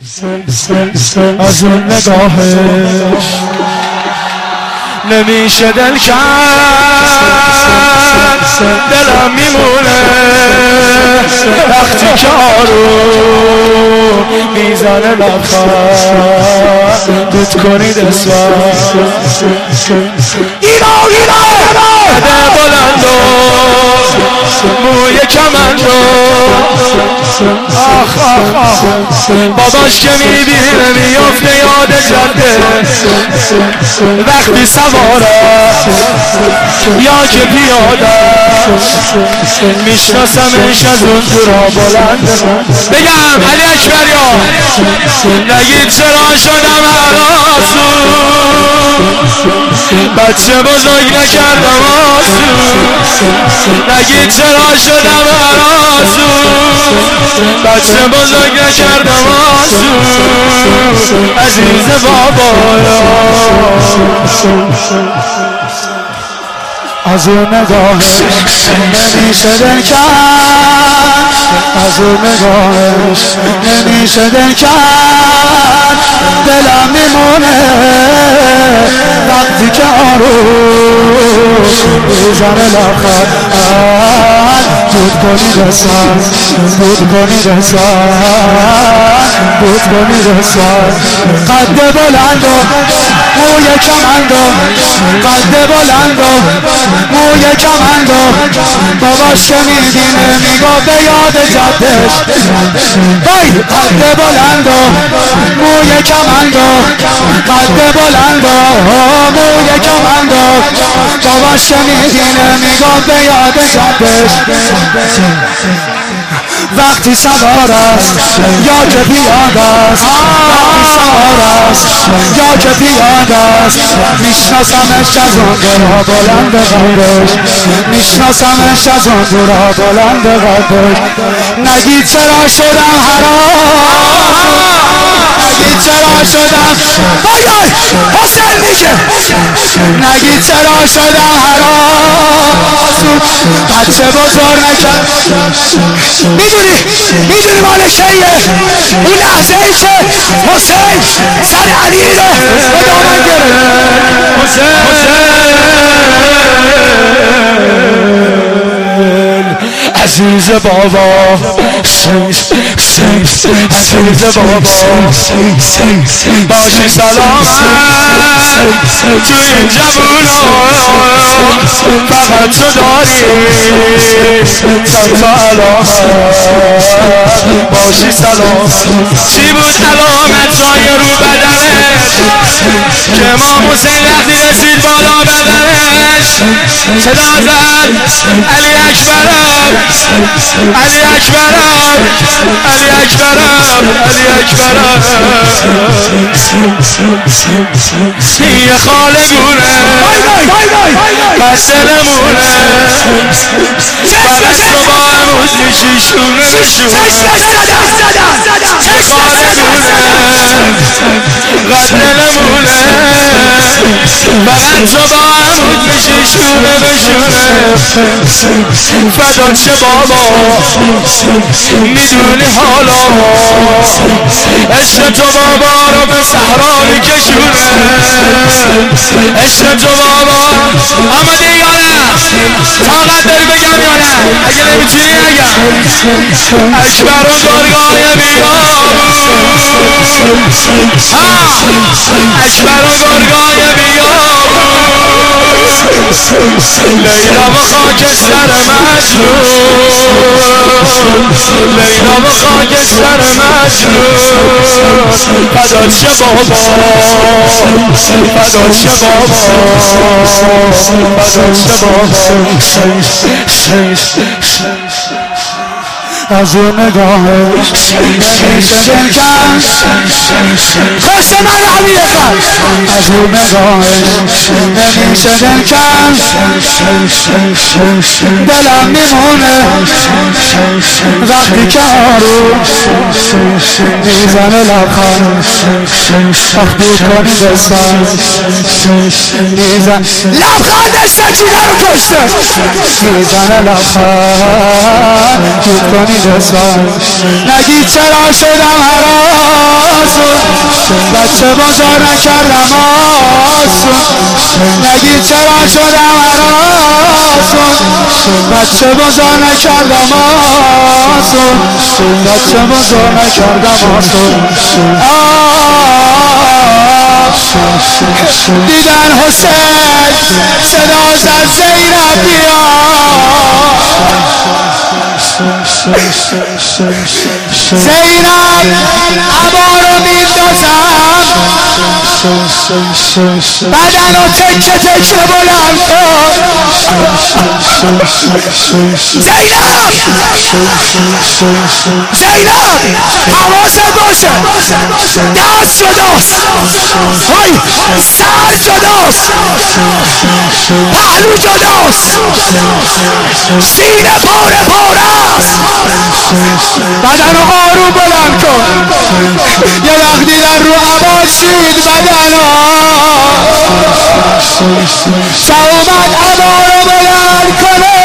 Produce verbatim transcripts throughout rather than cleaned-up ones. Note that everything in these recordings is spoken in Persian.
از اون نگاهش نمیشه دل کرد، دلم میمونه وقتی که آروم میزنه لبخند دود کنید اسمم اینا اینا بده بلندو موی کمندو آخ آخ آخ باباش که میبینه میافته یاد جده وقتی سواره یا که پیاده میشناسمش از اون دورا بلند. بگم علی اکبر یا نگید چرا شدم هراسو بچه بزرگ نکردم آسو نگید چرا شدم هراسو بچه بزرگ نکردم آسو عزیز بابایا از اون نگاهش نمیشه دل کرد، از اون نگاهش نمیشه دل کرد، دلم میمونه وقتی که آروم میزنه لبخند دود کنید اسمم دود کنید اسمم دود کنید اسمم قد بلند و موی کمند و قد بلند و موی کمند و باباش که میبینه میگه به یاد جدش وای قد بلند و موی کمند و قد بلند و موی کمند و باباش که میبینه میگه به یاد جدش وقتی سوار است یا که پیاده است وقتی سوار است یا که پیاده است میشناسمش از اون دورا بلند قدش میشناسمش از اون دورا بلند قدش نگید چرا شدم حرام نگید چرا شدم بایای حسین میگه نگید چرا شدم حرام بچه بزرگ نکرد میدونی میدونی مال کیه اون لحظه ای که حسین سر علی رو به دامن گرفت حسین عزیز بابا عزیز بابا باشی سلامت تو این جوونا فقط تو داری چند تا علامت باشی سلامت چی بود علامت های رو بدنش که امام حسین وقتی رسید بالا بدنش صدا زد علی اکبرم علی اکبرم علی اکبرم علی اکبرم یه خاله گونه بس دلمونه فقط تو با اموز میشی شونه به شونه یه خاله گونه قد دلمونه فقط تو با اموز میشی شونه به شونه فدا چه بابا میدونی حالا عشق تو بابا رو به صحرا میکشونه عشق تو بابا آمده یا نه طاقت داری بگم یا نه اگه نمیتونی نگم اکبر و گرگای بیابون اکبر و گرگای بیابون لیلا و خاکستر مجنون لیلا و خاکستر مجنون فدا چه بابا فدا چه بابا فدا چه بابا از اون نگاهش نمیشه دل کرد خوش من حمیده کرد از اون نگاهش نمیشه دل کرد دلم میمونه وقتی که آروم میزنه لبخند دود کنید اسمم میزن لبخندش سکینه رو کشته میزنه لبخند دود کنید اسمم نگید چرا شدم حرام بچه بازار نکردم آسون نگی چرا شدم هراسون بچه بازار نکردم آسون بچه بازار نکردم آسون دیدن حسین صدا زد زینب بیا زینب عبا رو میندازم بدن رو تکه تکه بلند کن زینب زینب حواست باشه دست جداست های سر جداست پهلو جداست سینه پاره پاره است بدن رو آروم بلند کن یه وقت دیدن رو عباسید بدن ها شاومد عبا رو بلند کنه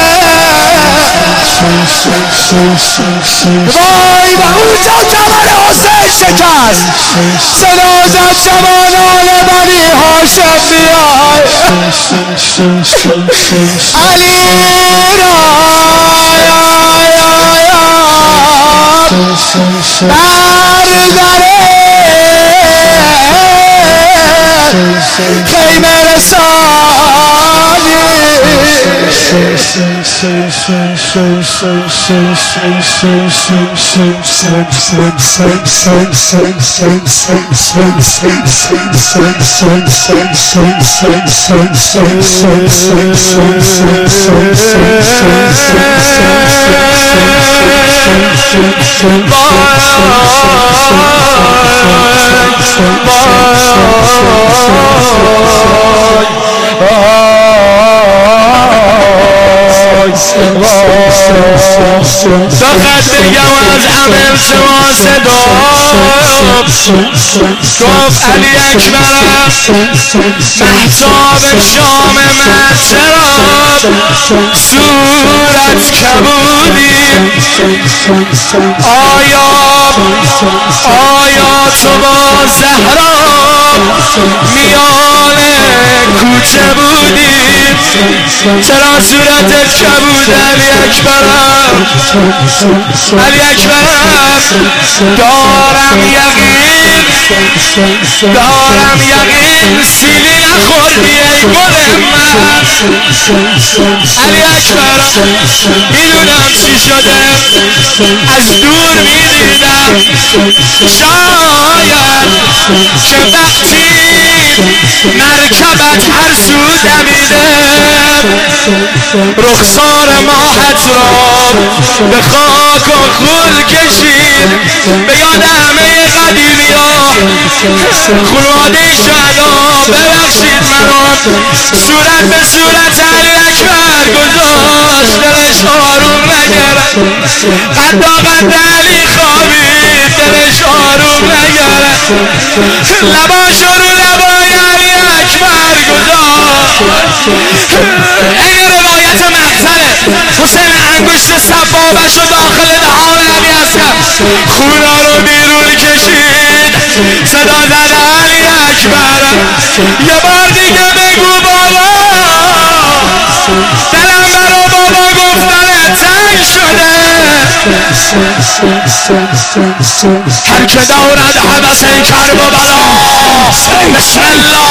وای و اونجا کمر حسین شکست صدا زد جوانان بنی هاشم بیای علی را برداره خیمه رسانی فقط بگم از عمل شما صدا گفت علی اکبرم محتاب شام من چرا صورت کبودی آیا آیا تو با زهرا میان کوچه بودی چرا صورتت کبود علی اکبرم علی اکبرم دارم یقین دارم یقین سیلی نخوردی ای گل من علی اکبرم میدونم چی شده از دور میدیدم شاید که وقتی مرکبت هر سو دمیده رخسار ماهت را به خاک و خون کشید به یاد همه قدیمی ها خانواده شهدا ببخشید منو صورت به صورت علی اکبر گذاشت دلش آروم نگرد قدا قد علی خوابید دلش آروم نگرد لباش رو لبای علی اکبر گذاشت این روایت مقتله حسین انگشت سبابش رو داخل دهان علی اصغر خونا رو بیرون کشید صدا زد علی اکبر یه بار دیگه بگو بابا دلم برا بابا گفتن تنگ شده هر که دارد حوث کرب و بلا بسم الله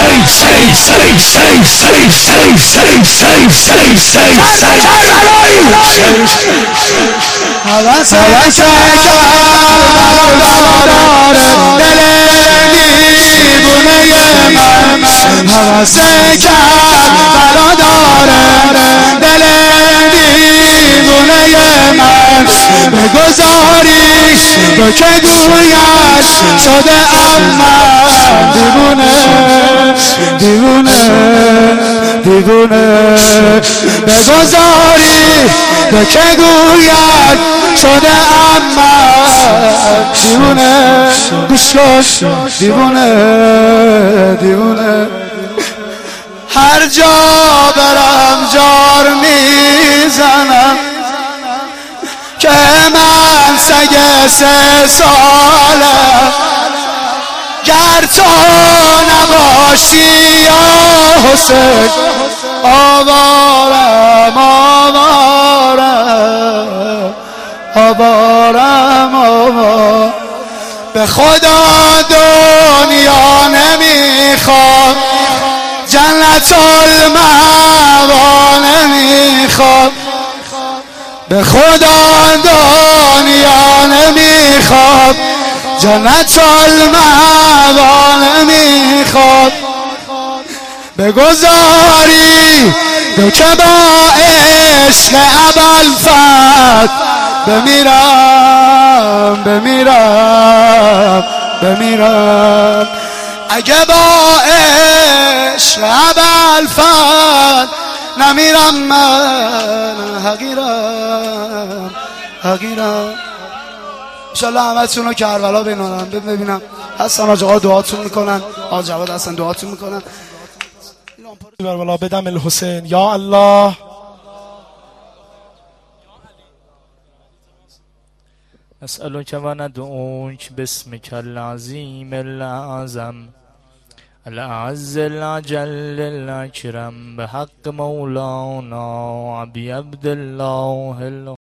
حوث کرب و بلا دل دیوونه من حوث کرب و بلا دل دیوونه من بگذاریش تو که گوید شده اما دیوونه دیوونه دیوونه بگذاری تو که گوید شده اما دیوونه گوش کن دیوونه دیوونه هر جا برم جار میزنم که من سگ سه سالم اگر تو نباشی یا حسین آوارم آوارم آوارم آوارم به خدا دنیا نمیخوام جنت المأوا نمیخوام به خدا دنیا نمیخوام جنت المأوا نمیخوام بگذاری تو که با عشق ابوالفتح بمیرم بمیرم بمیرم اگه با عشق ابوالفتح نمیرم من حقیرم حقیرم انشالله همتون رو کربلا بینارم ببینم هستن آج آقا دعاتون میکنن آج جواد هستن دعاتون میکنن کربلا بدم الحسین یا الله أسألك وندعوك باسمك العظيم الأعظم الأعز الأجل الأكرم بحق مولانا أبي عبد الله